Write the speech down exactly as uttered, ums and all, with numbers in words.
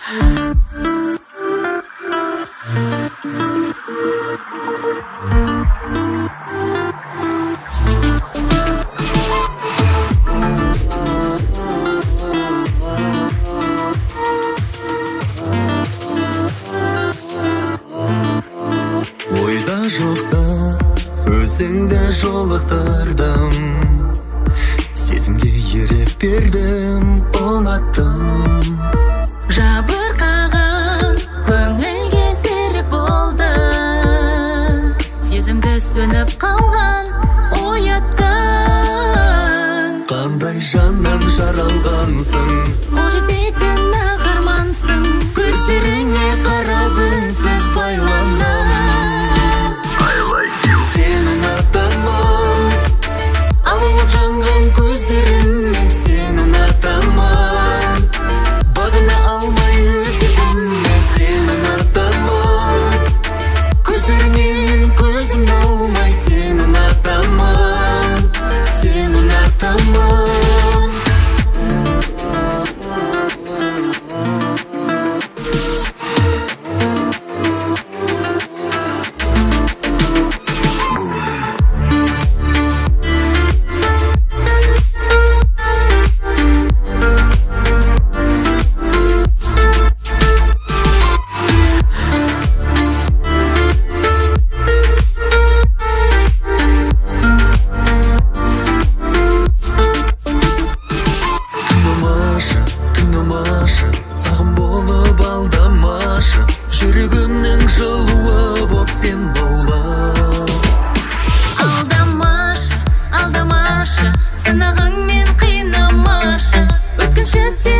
Ойда жоқта өзіңді жолықтырдым, сезімге ерік бердім, ұнаттым. Жабырқаған көңілге серік болды, сезімді сөніп қалған ояттың. Қандай жаннан жаралғансың, Қол жетпейтін ағармансың, көздеріңе қарап үнсіз байландым. Сенің атаман, алып жанған көздеріммен сенің атаман, бағына алмай өзгеммен сенің атаман, көздеріңнен көзім алмай сенің атаман, сенің атаман. Сағым болып алдамашы, жүрегімнің жылуы боп сен бола. Алдамашы, алдамашы, сынағыңмен қинамашы, өткінші сен